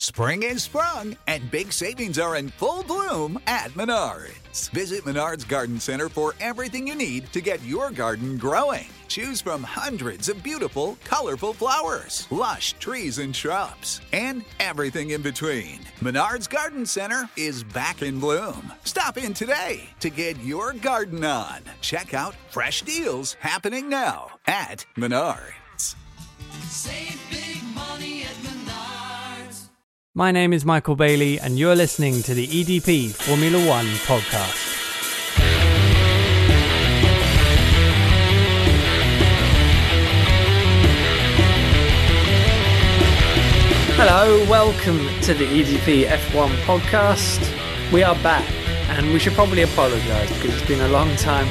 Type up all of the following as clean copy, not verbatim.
Spring is sprung, and big savings are in full bloom at Menards. Visit Menards Garden Center for everything you need to get your garden growing. Choose from hundreds of beautiful, colorful flowers, lush trees and shrubs, and everything in between. Menards Garden Center is back in bloom. Stop in today to get your garden on. Check out fresh deals happening now at Menards. Save big money at Menards. My name is Michael Bailey, and you're listening to the EDP Formula One podcast. Hello, welcome to the EDP F1 podcast. We are back, and we should probably apologise because it's been a long time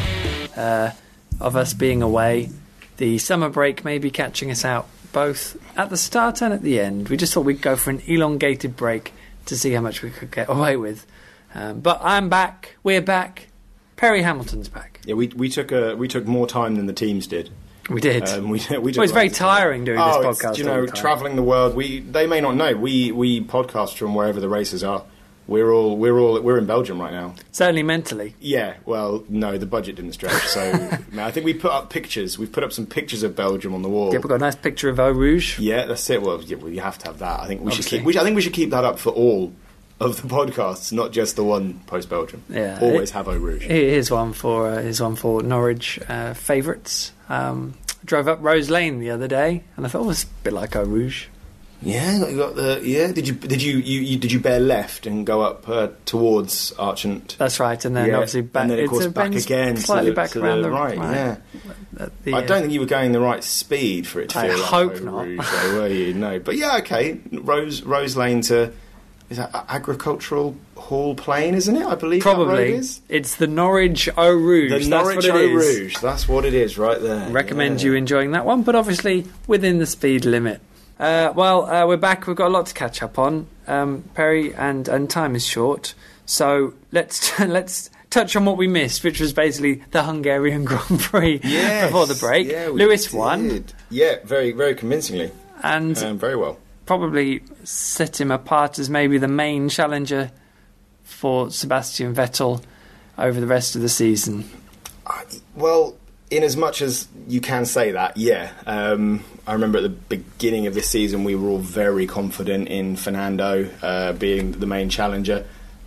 of us being away. The summer break may be catching us out both at the start and at the end. We just thought we'd go for an elongated break to see how much we could get away with. But I'm back. We're back. Perry Hamilton's back. Yeah, we took more time than the teams did. We did. It's very tiring doing this podcast. Travelling the world. They may not know. We podcast from wherever the races are. We're in Belgium right now. Certainly mentally. Yeah, well, no, the budget didn't stretch. So no, I think we put up pictures. We've put up some pictures of Belgium on the wall. Yeah, we've got a nice picture of Eau Rouge. Yeah, that's it. Well, you have to have that. I think we should keep. I think we should keep that up for all of the podcasts, not just the one post Belgium. Yeah, always have Eau Rouge. Here's one for Norwich favourites. Drove up Rose Lane the other day, and I thought it was a bit like Eau Rouge. Yeah, you got the Did you bear left and go up towards Archant? That's right, and then obviously back. And then of course back again, slightly back to around the right. Yeah, I don't think you were going the right speed for it to feel. I like hope not. Rouge, though, were you? No, but yeah, okay. Rose Lane to is that Agricultural Hall Plain, isn't it? I believe probably that road is. It's the Norwich Eau Rouge. The Norwich Eau Rouge. That's what it is, right there. Recommend you enjoying that one, but obviously within the speed limit. We're back. We've got a lot to catch up on, Perry, and time is short. So let's touch on what we missed, which was basically the Hungarian Grand Prix before the break. Yeah, Lewis won. Yeah, very, very convincingly, and very well. Probably set him apart as maybe the main challenger for Sebastian Vettel over the rest of the season. Well, in as much as you can say that, yeah. I remember at the beginning of this season we were all very confident in Fernando being the main challenger.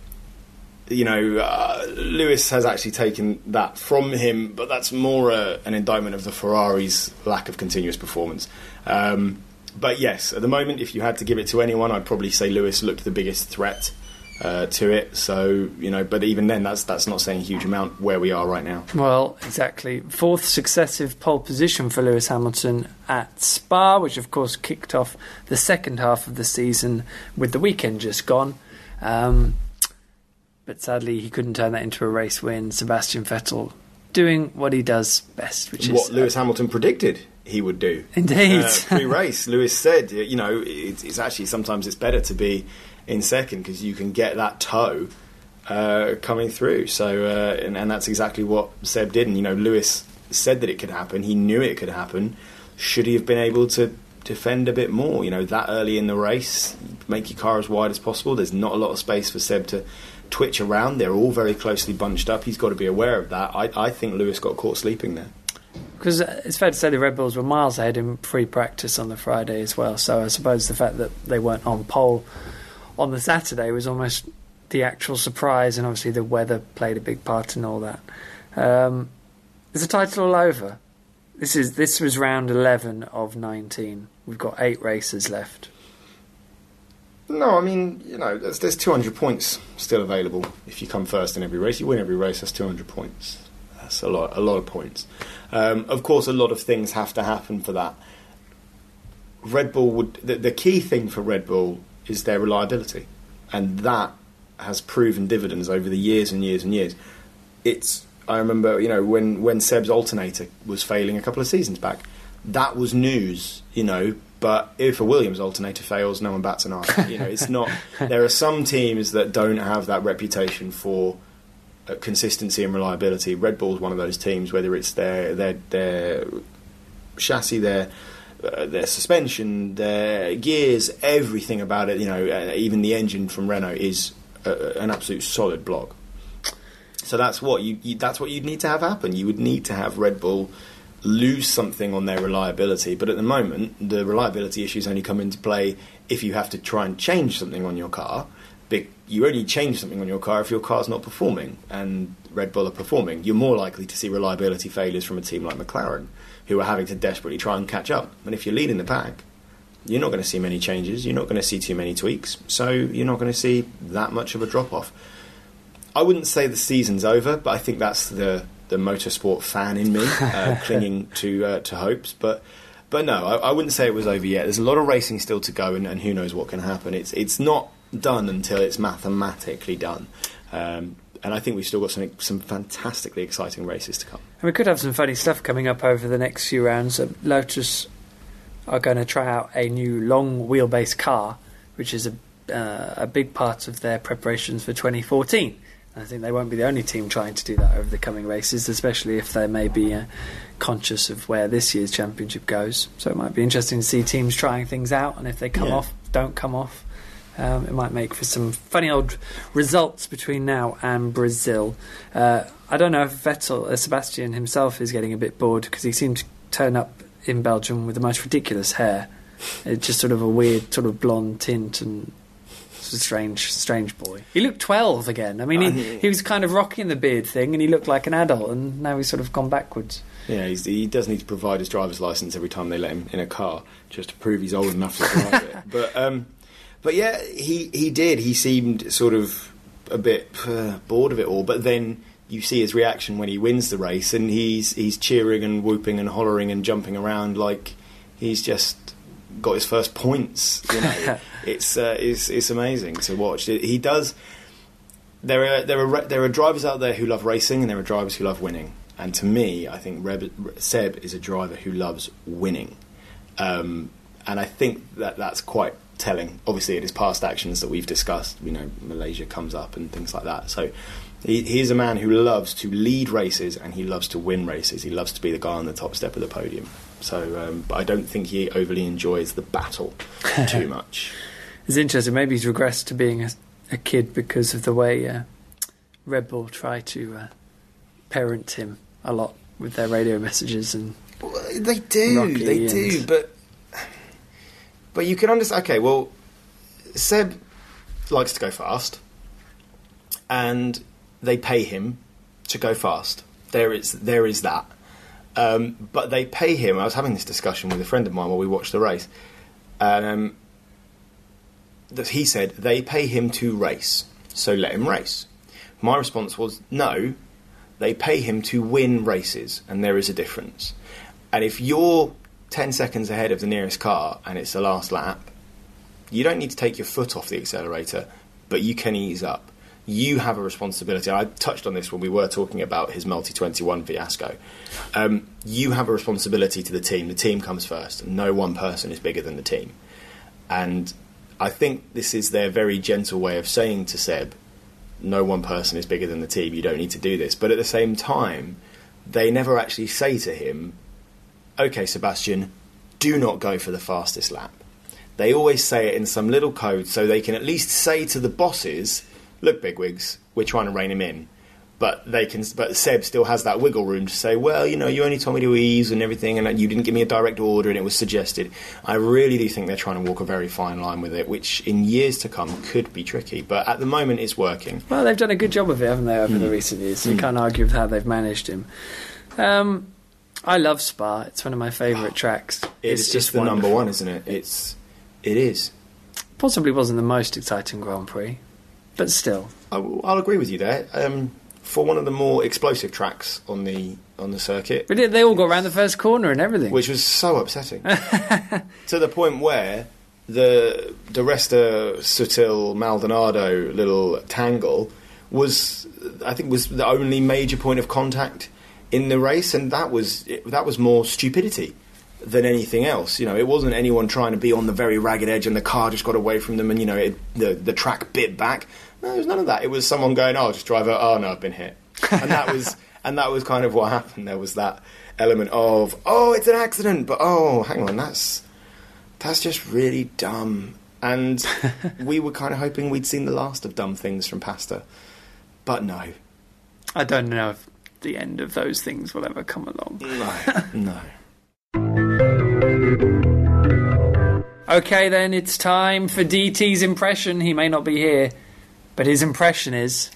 Lewis has actually taken that from him, but that's more an indictment of the Ferrari's lack of continuous performance. But yes, at the moment, if you had to give it to anyone, I'd probably say Lewis looked the biggest threat to it. So, but even then, that's not saying a huge amount where we are right now. Well, exactly. Fourth successive pole position for Lewis Hamilton at Spa, which of course kicked off the second half of the season with the weekend just gone. But sadly, he couldn't turn that into a race win. Sebastian Vettel doing what he does best, which is what Lewis Hamilton predicted he would do. Indeed. Pre-race, Lewis said, it's actually sometimes it's better to be in second because you can get that toe coming through. So, and that's exactly what Seb did. And, Lewis said that it could happen. He knew it could happen. Should he have been able to defend a bit more? That early in the race, make your car as wide as possible. There's not a lot of space for Seb to twitch around. They're all very closely bunched up. He's got to be aware of that. I think Lewis got caught sleeping there. Because it's fair to say the Red Bulls were miles ahead in free practice on the Friday as well. So I suppose the fact that they weren't on pole on the Saturday was almost the actual surprise, and obviously the weather played a big part in all that. Is the title all over? This was round 11 of 19. We've got 8 races left. No, I mean, there's 200 points still available if you come first in every race. You win every race, that's 200 points. That's a lot of points. Of course, a lot of things have to happen for that. Red Bull the key thing for Red Bull is their reliability, and that has proven dividends over the years and years and years. I remember, when Seb's alternator was failing a couple of seasons back, that was news, but if a Williams alternator fails, no one bats an eye. It's not. There are some teams that don't have that reputation for consistency and reliability. Red Bull's one of those teams, whether it's their chassis, their their suspension, their gears, everything about it, even the engine from Renault is an absolute solid block. So that's what that's what you'd need to have happen. You would need to have Red Bull lose something on their reliability, but at the moment the reliability issues only come into play if you have to try and change something on your car. You only change something on your car if your car's not performing, and Red Bull are performing. You're more likely to see reliability failures from a team like McLaren, who are having to desperately try and catch up. And if you're leading the pack, you're not going to see many changes, you're not going to see too many tweaks, so you're not going to see that much of a drop-off. I wouldn't say the season's over, but I think that's the motorsport fan in me clinging to hopes. But no, I wouldn't say it was over yet. There's a lot of racing still to go, and who knows what can happen. It's not done until it's mathematically done. And I think we've still got some fantastically exciting races to come. And we could have some funny stuff coming up over the next few rounds. Lotus are going to try out a new long wheelbase car, which is a big part of their preparations for 2014. I think they won't be the only team trying to do that over the coming races, especially if they may be conscious of where this year's championship goes. So it might be interesting to see teams trying things out, and if they don't come off, it might make for some funny old results between now and Brazil. I don't know if Sebastian himself is getting a bit bored, because he seemed to turn up in Belgium with the most ridiculous hair. It's just sort of a weird sort of blonde tint, and it's a strange boy. He looked 12 again. I mean, he was kind of rocking the beard thing, and he looked like an adult, and now he's sort of gone backwards. Yeah, he does need to provide his driver's licence every time they let him in a car, just to prove he's old enough to drive it. But yeah, he did. He seemed sort of a bit bored of it all. But then you see his reaction when he wins the race, and he's cheering and whooping and hollering and jumping around like he's just got his first points. It's amazing to watch. He does. There are drivers out there who love racing, and there are drivers who love winning. And to me, I think Seb is a driver who loves winning, and I think that's quite telling. Obviously, it is past actions that we've discussed. Malaysia comes up and things like that. So he is a man who loves to lead races, and he loves to win races. He loves to be the guy on the top step of the podium. So, but I don't think he overly enjoys the battle too much. It's interesting. Maybe he's regressed to being a kid because of the way Red Bull try to parent him a lot with their radio messages. And they do, but you can understand. Okay, well, Seb likes to go fast, and they pay him to go fast. There is that. But they pay him. I was having this discussion with a friend of mine while we watched the race. That he said they pay him to race, so let him race. My response was no. They pay him to win races, and there is a difference. And if you're 10 seconds ahead of the nearest car and it's the last lap, you don't need to take your foot off the accelerator, but you can ease up. You have a responsibility. I touched on this when we were talking about his Multi-21 fiasco. You have a responsibility to the team. The team comes first. No one person is bigger than the team. And I think this is their very gentle way of saying to Seb, no one person is bigger than the team. You don't need to do this. But at the same time, they never actually say to him, OK, Sebastian, do not go for the fastest lap. They always say it in some little code so they can at least say to the bosses, look, bigwigs, we're trying to rein him in. But Seb still has that wiggle room to say, well, you only told me to ease and everything, and you didn't give me a direct order, and it was suggested. I really do think they're trying to walk a very fine line with it, which in years to come could be tricky. But at the moment, it's working. Well, they've done a good job of it, haven't they, over the recent years? So you can't argue with how they've managed him. I love Spa. It's one of my favourite tracks. It's just the number one, isn't it? It is. Possibly wasn't the most exciting Grand Prix, but still. I'll agree with you there. For one of the more explosive tracks on the circuit. But they all got around the first corner and everything. Which was so upsetting. To the point where the Resta Sutil Maldonado little tangle was the only major point of contact in the race, and that was more stupidity than anything else. It wasn't anyone trying to be on the very ragged edge and the car just got away from them and the track bit back. No, there was none of that. It was someone going, just driver, oh no, I've been hit. And that was And that was kind of what happened. There was that element of, oh, it's an accident, but oh, hang on, that's just really dumb. And we were kind of hoping we'd seen the last of dumb things from Pasta. But no. I don't know if the end of those things will ever come along. No. Okay, then, it's time for DT's impression. He may not be here, but his impression is...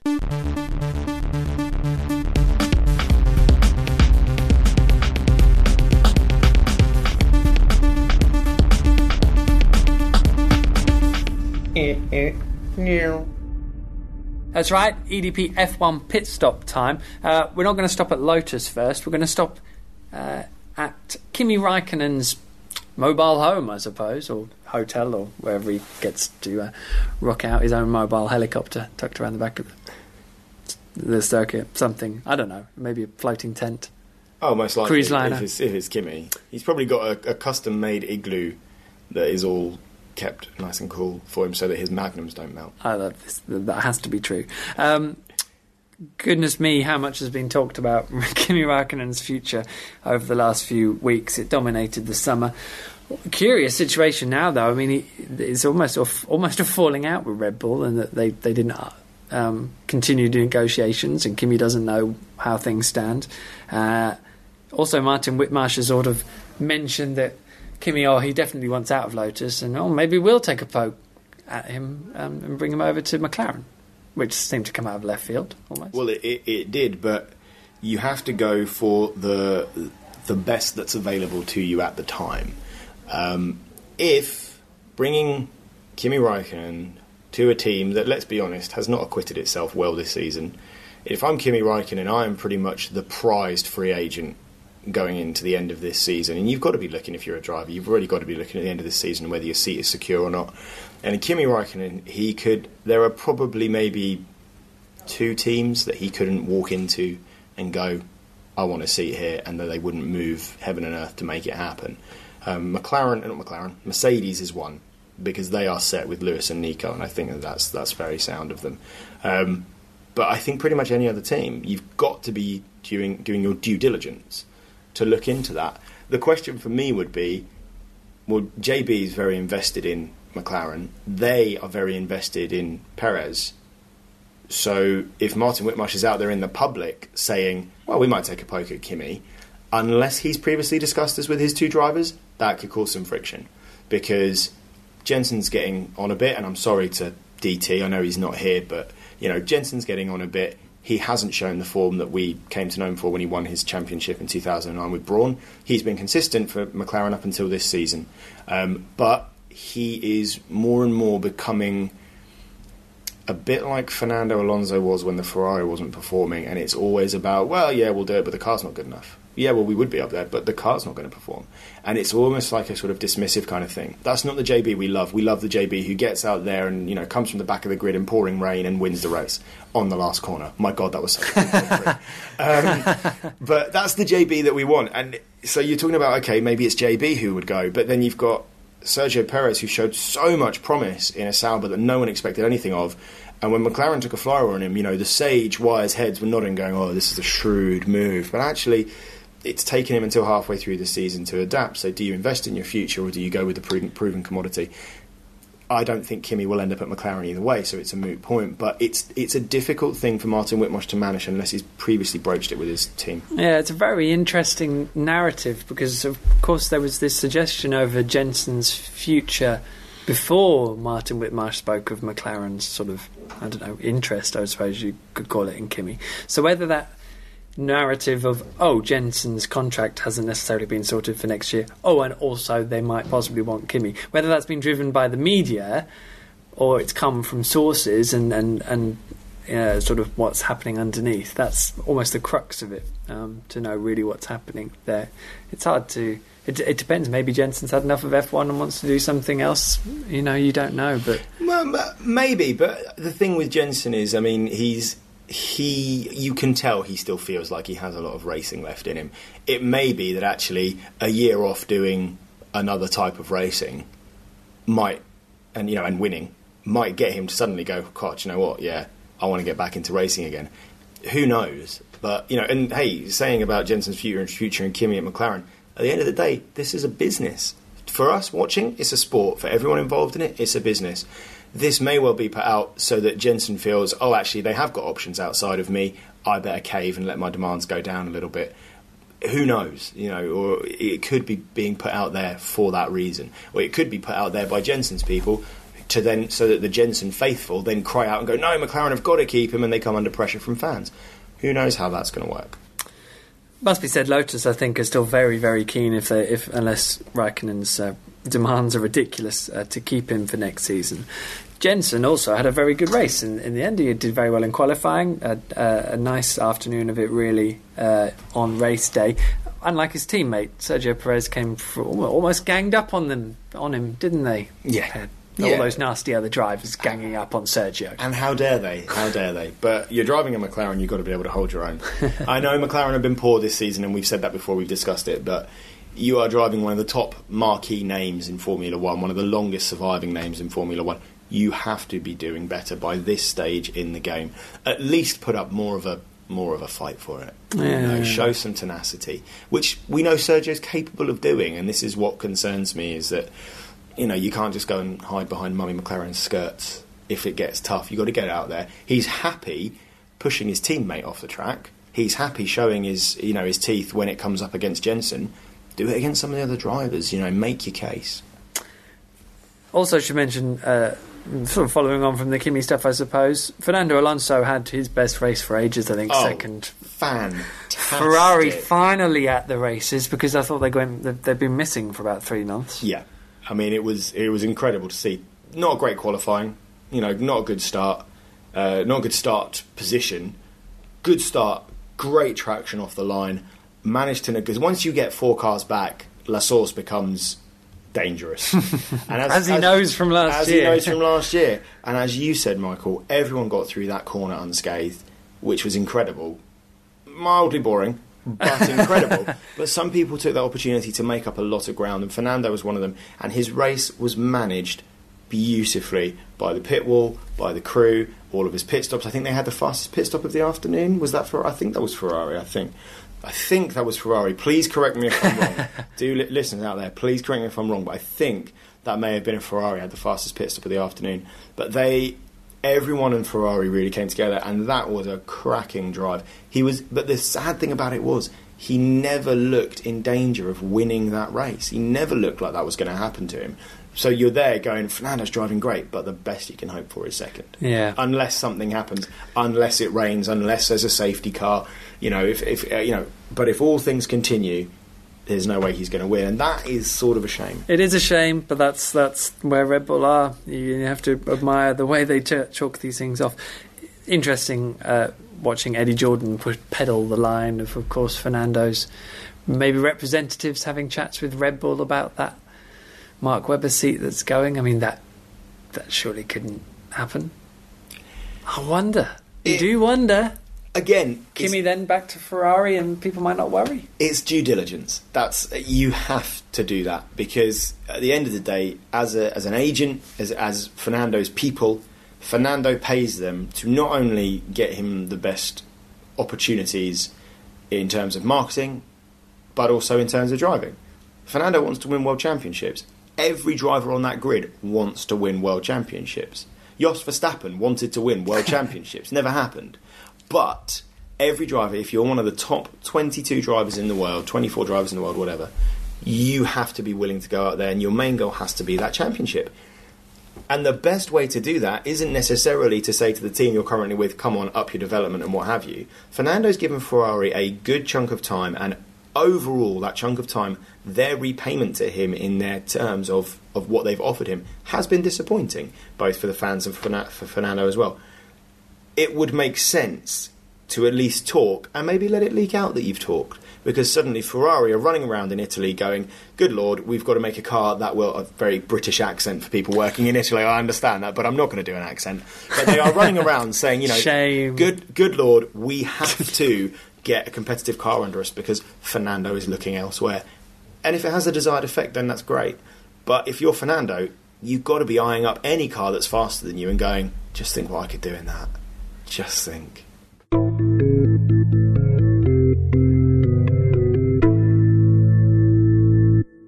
That's right, EDP F1 pit stop time. We're not going to stop at Lotus first. We're going to stop at Kimi Raikkonen's mobile home, I suppose, or hotel, or wherever he gets to rock out his own mobile helicopter tucked around the back of the circuit. Something, I don't know, maybe a floating tent. Oh, most likely. Cruise liner. If it's Kimi. He's probably got a custom-made igloo that is all kept nice and cool for him so that his magnums don't melt. I love this. That has to be true. Goodness me, how much has been talked about Kimi Raikkonen's future over the last few weeks. It dominated the summer. Curious situation now, though. I mean, it's almost a falling out with Red Bull, and that they didn't continue negotiations, and Kimi doesn't know how things stand. Also, Martin Whitmarsh has sort of mentioned that Kimi, he definitely wants out of Lotus, and maybe we'll take a poke at him and bring him over to McLaren, which seemed to come out of left field almost. Well, it did, but you have to go for the best that's available to you at the time. If bringing Kimi Raikkonen to a team that, let's be honest, has not acquitted itself well this season, if I'm Kimi Raikkonen, I am pretty much the prized free agent going into the end of this season, and you've got to be looking, if you're a driver, you've already got to be looking at the end of this season whether your seat is secure or not. And Kimi Raikkonen, there are probably maybe 2 teams that he couldn't walk into and go, I want a seat here, and that they wouldn't move heaven and earth to make it happen. Mercedes is one, because they are set with Lewis and Nico, and I think that's very sound of them. But I think pretty much any other team, you've got to be doing your due diligence to look into that. The question for me would be, well, JB is very invested in McLaren. They are very invested in Perez. So if Martin Whitmarsh is out there in the public saying, well, we might take a poke at Kimi, unless he's previously discussed this with his 2 drivers, that could cause some friction. Because Jensen's getting on a bit, and I'm sorry to DT, I know he's not here, but Jensen's getting on a bit. He hasn't shown the form that we came to know him for when he won his championship in 2009 with Brawn. He's been consistent for McLaren up until this season. But he is more and more becoming a bit like Fernando Alonso was when the Ferrari wasn't performing, and it's always about, well, yeah, we'll do it, but the car's not good enough. Yeah, well, we would be up there, but the car's not going to perform. And it's almost like a sort of dismissive kind of thing. That's not the JB we love. We love the JB who gets out there and, comes from the back of the grid in pouring rain and wins the race on the last corner. My God, that was such a good victory. But that's the JB that we want. And so you're talking about, okay, maybe it's JB who would go, but then you've got Sergio Perez, who showed so much promise in a Sauber that no one expected anything of. And when McLaren took a flyer on him, the sage, wise heads were nodding, going, oh, this is a shrewd move. But actually, it's taken him until halfway through the season to adapt. So do you invest in your future, or do you go with the proven commodity? I don't think Kimi will end up at McLaren either way, so it's a moot point. But it's a difficult thing for Martin Whitmarsh to manage unless he's previously broached it with his team. Yeah, it's a very interesting narrative, because, of course, there was this suggestion over Jensen's future before Martin Whitmarsh spoke of McLaren's sort of, I don't know, interest, I suppose you could call it, in Kimi. So whether that narrative of, Jensen's contract hasn't necessarily been sorted for next year, and also they might possibly want Kimi, whether that's been driven by the media or it's come from sources and sort of what's happening underneath, that's almost the crux of it, to know really what's happening there. It's hard to... It depends. Maybe Jensen's had enough of F1 and wants to do something else. You don't know, but... Well, maybe, but the thing with Jensen is, I mean, you can tell he still feels like he has a lot of racing left in him. It may be that actually a year off doing another type of racing might, and winning, might get him to suddenly go, God, you know what, yeah, I want to get back into racing again. Who knows? But, and hey, saying about Jensen's future and Kimi at McLaren, at the end of the day, this is a business. For us watching, it's a sport. For everyone involved in it, it's a business. This may well be put out so that Jensen feels, oh, actually, they have got options outside of me. I better cave and let my demands go down a little bit. Who knows? Or it could be being put out there for that reason. Or it could be put out there by Jensen's people so that the Jensen faithful then cry out and go, no, McLaren have got to keep him, and they come under pressure from fans. Who knows how that's going to work? Must be said, Lotus, I think, are still very, very keen, unless Raikkonen's demands are ridiculous, to keep him for next season. Jensen also had a very good race in the end. He did very well in qualifying. A nice afternoon of it, really, on race day. Unlike his teammate, Sergio Perez came almost ganged up on him, didn't they? Yeah. All those nasty other drivers ganging up on Sergio. And how dare they? How dare they? But you're driving a McLaren, you've got to be able to hold your own. I know McLaren have been poor this season, and we've said that before, we've discussed it, but you are driving one of the top marquee names in Formula 1, one of the longest surviving names in Formula 1. You have to be doing better by this stage in the game. At least put up more of a fight for it. Show some tenacity, which we know Sergio's capable of doing, and this is what concerns me, is that you can't just go and hide behind Mummy McLaren's skirts if it gets tough. You've got to get out there. He's happy pushing his teammate off the track. He's happy showing his teeth when it comes up against Jensen. Do it against some of the other drivers. Make your case. Also, should mention, sort of following on from the Kimi stuff, I suppose, Fernando Alonso had his best race for ages, I think, second. Fantastic. Ferrari finally at the races, because I thought they'd been missing for about 3 months. Yeah. I mean, it was incredible to see. Not a great qualifying, not a good start, not a good start position. Good start, great traction off the line. Managed to, because once you get 4 cars back, La Source becomes dangerous. And as he knows from last year. And as you said, Michael, everyone got through that corner unscathed, which was incredible. Mildly boring, but incredible. But some people took that opportunity to make up a lot of ground, and Fernando was one of them. And his race was managed beautifully by the pit wall, by the crew, all of his pit stops. I think they had the fastest pit stop of the afternoon. Was that I think that was Ferrari, I think that was Ferrari. Please correct me if I'm wrong. Listeners out there, please correct me if I'm wrong, but I think that may have been a Ferrari had the fastest pit stop of the afternoon. But everyone in Ferrari really came together, and that was a cracking drive. But the sad thing about it was, he never looked in danger of winning that race. He never looked like that was going to happen to him. So you're there going, Fernando's driving great, but the best you can hope for is second. Yeah. Unless something happens, unless it rains, unless there's a safety car, But if all things continue, there's no way he's going to win, and that is sort of a shame. It is a shame, but that's where Red Bull are. You have to admire the way they chalk these things off. Interesting watching Eddie Jordan pedal the line of course, Fernando's maybe representatives having chats with Red Bull about that Mark Webber seat that's going. I mean, that surely couldn't happen. I wonder. You do wonder. Again, Kimi then back to Ferrari, and people might not worry. It's due diligence. You have to do that, because at the end of the day, as an agent, as Fernando's people, Fernando pays them to not only get him the best opportunities in terms of marketing, but also in terms of driving. Fernando wants to win world championships. Every driver on that grid wants to win world championships. Jos Verstappen wanted to win world championships. Never happened. But every driver, if you're one of the top 22 drivers in the world, 24 drivers in the world, whatever, you have to be willing to go out there, and your main goal has to be that championship. And the best way to do that isn't necessarily to say to the team you're currently with, come on, up your development and what have you. Fernando's given Ferrari a good chunk of time, and overall, that chunk of time, their repayment to him in their terms of what they've offered him has been disappointing, both for the fans and for Fernando as well. It would make sense to at least talk and maybe let it leak out that you've talked, because suddenly Ferrari are running around in Italy going, good Lord, we've got to make a car that will, a very British accent for people working in Italy, I understand that, but I'm not going to do an accent. But they are running around saying, Shame. Good Lord, we have to get a competitive car under us because Fernando is looking elsewhere. And if it has a desired effect, then that's great. But if you're Fernando, you've got to be eyeing up any car that's faster than you and going, just think what I could do in that. Just think.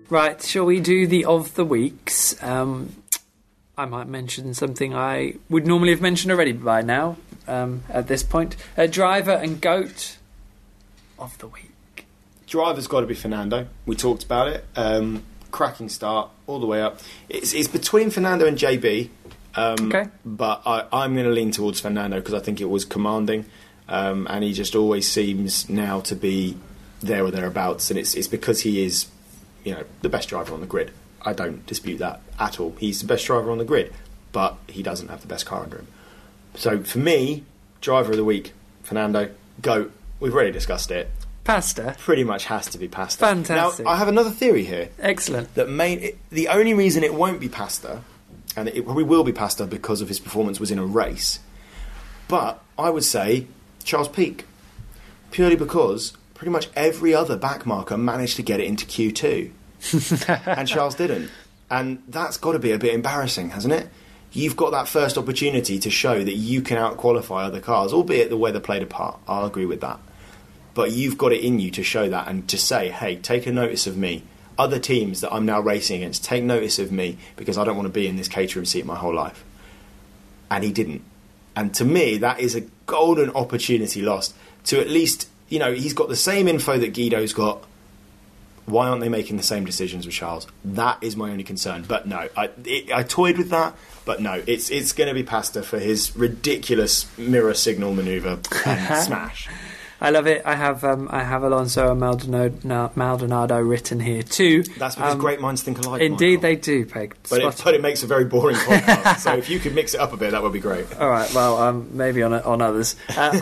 Right, shall we do the of the weeks? I might mention something I would normally have mentioned already by now, at this point. Driver and GOAT of the week. Driver's got to be Fernando. We talked about it. Cracking start all the way up. It's between Fernando and JB. Okay. But I'm going to lean towards Fernando because I think it was commanding, and he just always seems now to be there or thereabouts, and it's because he is, the best driver on the grid. I don't dispute that at all. He's the best driver on the grid, but he doesn't have the best car under him. So for me, driver of the week, Fernando. GOAT. We've already discussed it. Pasta. Pretty much has to be Pasta. Fantastic. Now I have another theory here. Excellent. That the only reason it won't be Pasta, and it probably will be Pasta because of his performance was in a race, but I would say Charles Pic, purely because pretty much every other backmarker managed to get it into Q2 and Charles didn't, and that's got to be a bit embarrassing, hasn't it? You've got that first opportunity to show that you can out-qualify other cars, albeit the weather played a part. I'll agree with that, but you've got it in you to show that and to say, hey, take a notice of me. Other teams that I'm now racing against, take notice of me because I don't want to be in this caterham seat my whole life. And he didn't. And to me, that is a golden opportunity lost to at least, he's got the same info that Guido's got. Why aren't they making the same decisions with Charles? That is my only concern. But no, I toyed with that. But no, it's going to be Pasta for his ridiculous mirror signal manoeuvre and smash. I love it. I have Alonso and Maldonado written here too. That's because great minds think alike. Indeed, Michael. they do, Peg. But it makes a very boring podcast. So if you could mix it up a bit, that would be great. All right. Well, maybe on others.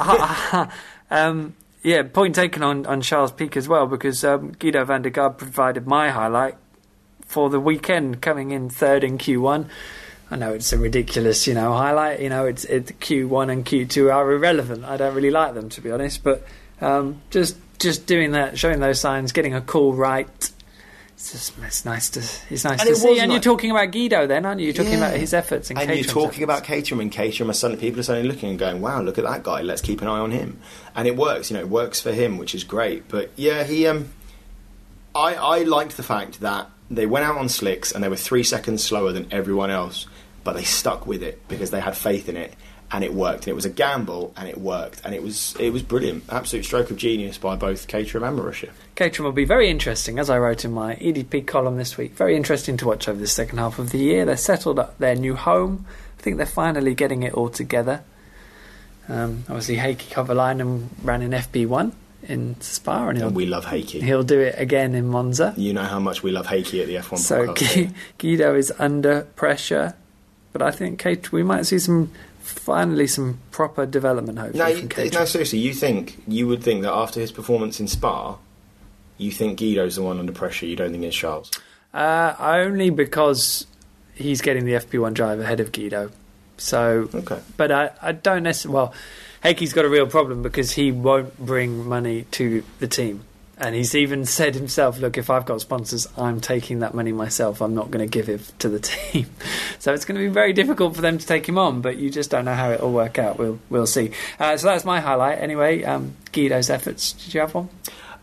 Yeah, point taken on Charles Pic as well, because Guido van der Garde provided my highlight for the weekend, coming in third in Q1. I know it's a ridiculous, highlight. It's Q1 and Q2 are irrelevant. I don't really like them, to be honest. But just doing that, showing those signs, getting a call right. It's nice to see. And you're talking about Guido, then, aren't you? You're talking about his efforts and you're talking about Caterham, and Caterham are suddenly people are suddenly looking and going, "Wow, look at that guy. Let's keep an eye on him." And it works. It works for him, which is great. But yeah, he. I liked the fact that they went out on slicks and they were 3 seconds slower than everyone else, but they stuck with it because they had faith in it, and it worked. And it was a gamble, and it worked, and it was brilliant. Absolute stroke of genius by both Caterham and Marussia. Caterham will be very interesting, as I wrote in my EDP column this week. Very interesting to watch over the second half of the year. They're settled at their new home. I think they're finally getting it all together. Obviously, Heikki Kovalainen ran in FP1 in Spa, and we love Heikki. He'll do it again in Monza. You know how much we love Heikki at the F1 so podcast. So Guido is under pressure, but I think we might see some proper development, hopefully, from Caterham. No, seriously, you would think that after his performance in Spa, you think Guido's the one under pressure, you don't think it's Charles? Only because he's getting the FP1 drive ahead of Guido. So, okay. But I don't necessarily... Well, Heikki's got a real problem because he won't bring money to the team. And he's even said himself, look, if I've got sponsors, I'm taking that money myself. I'm not going to give it to the team. So it's going to be very difficult for them to take him on, but you just don't know how it'll work out. We'll see. So that's my highlight. Anyway, Guido's efforts. Did you have one?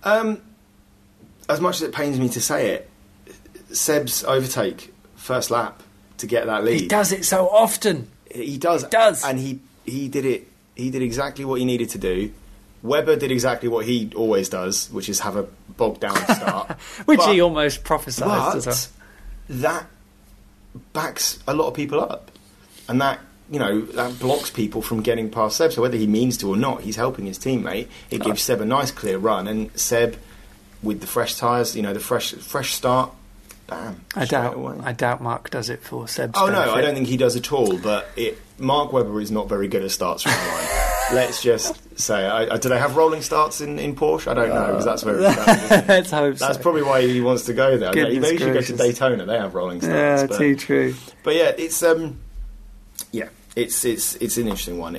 As much as it pains me to say it, Seb's overtake first lap to get that lead. He does it so often. He does. And he did it. He did exactly what he needed to do. Webber did exactly what he always does, which is have a bogged down start. He almost prophesied as well. That backs a lot of people up. And that blocks people from getting past Seb. So whether he means to or not, he's helping his teammate. It gives Seb a nice clear run. And Seb, with the fresh tyres, the fresh start, bam. I doubt Mark does it for Seb's benefit. No, I don't think he does at all. But Mark Webber is not very good at starts from the line. Let's just say, do they have rolling starts in Porsche? I don't know, because that's very bad. Let's hope so. That's probably why he wants to go there. Goodness Maybe he should go gracious. to Daytona. They have rolling starts. Yeah, too true. But yeah, it's an interesting one.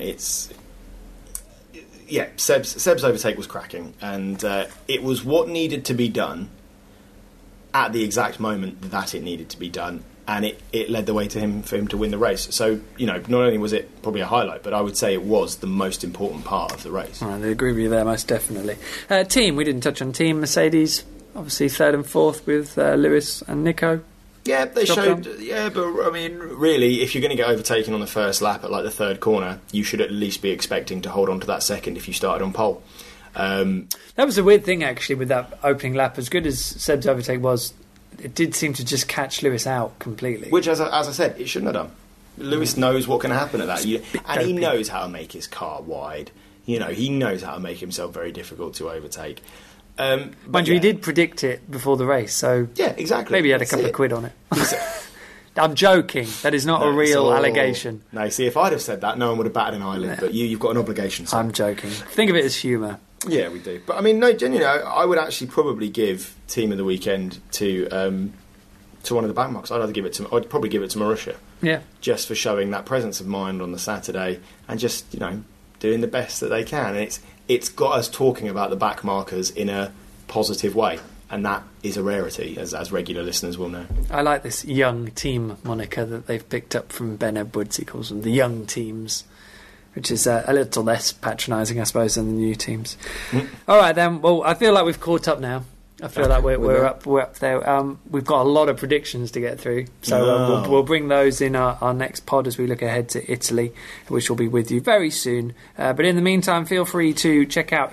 Seb's overtake was cracking, and it was what needed to be done at the exact moment that it needed to be done. And it led the way for him to win the race. So, not only was it probably a highlight, but I would say it was the most important part of the race. I agree with you there, most definitely. Team, we didn't touch on team. Mercedes, Obviously, third and fourth with Lewis and Nico. Yeah, they Job showed. done. Yeah, but I mean, really, if you're going to get overtaken on the first lap at like the third corner, you should at least be expecting to hold on to that second if you started on pole. That was a weird thing, actually, with that opening lap. As good as Seb's overtake was, it did seem to just catch Lewis out completely. Which, as I said, it shouldn't have done. Lewis knows what can happen at that, and he dopey. knows how to make his car wide. You know, he knows how to make himself very difficult to overtake. Mind you, he did predict it before the race, so Yeah, exactly. maybe he had a That's couple it. of quid on it. I'm joking. That is not a No, real so- allegation. No, see, if I'd have said that, no one would have batted an eyelid. But you've got an obligation. So. I'm joking. Think of it as humour. Yeah, we do. But I mean, no, genuinely, I would actually probably give Team of the Weekend to one of the back marks. I'd probably give it to Marussia, Yeah. just for showing that presence of mind on the Saturday and just doing the best that they can. And it's got us talking about the back markers in a positive way, and that is a rarity, as regular listeners will know. I like this young team moniker that they've picked up from Ben Edwards. He calls them the young teams, which is a little less patronising, I suppose, than the new teams. All right, then. Well, I feel like we've caught up now. I feel like we're up there. We've got a lot of predictions to get through, so we'll bring those in our next pod as we look ahead to Italy, which will be with you very soon. But in the meantime, feel free to check out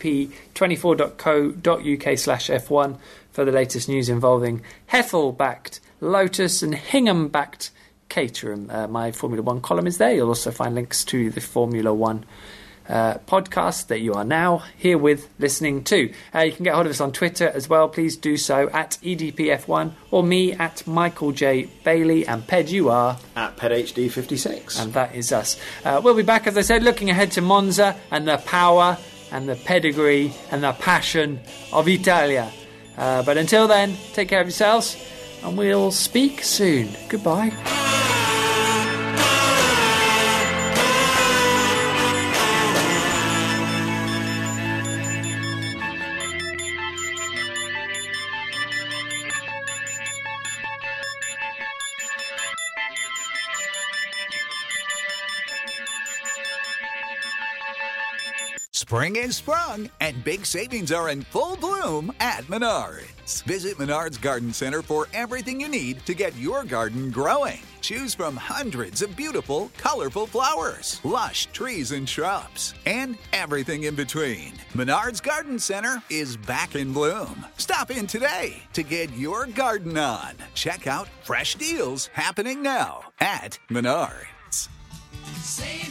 edp24.co.uk/F1 for the latest news involving Hethel-backed Lotus and Hingham-backed Caterham. My Formula One column is there. You'll also find links to the Formula One podcast that you are now herewith listening to. You can get hold of us on Twitter as well. Please do so at EDPF1 or me at Michael J. Bailey. And Ped, you are At PedHD56. and that is us. We'll be back, as I said, looking ahead to Monza and the power and the pedigree and the passion of Italia. But until then, take care of yourselves and we'll speak soon. Goodbye. Spring is sprung, and big savings are in full bloom at Menards. Visit Menards Garden Center for everything you need to get your garden growing. Choose from hundreds of beautiful, colorful flowers, lush trees and shrubs, and everything in between. Menards Garden Center is back in bloom. Stop in today to get your garden on. Check out fresh deals happening now at Menards. Save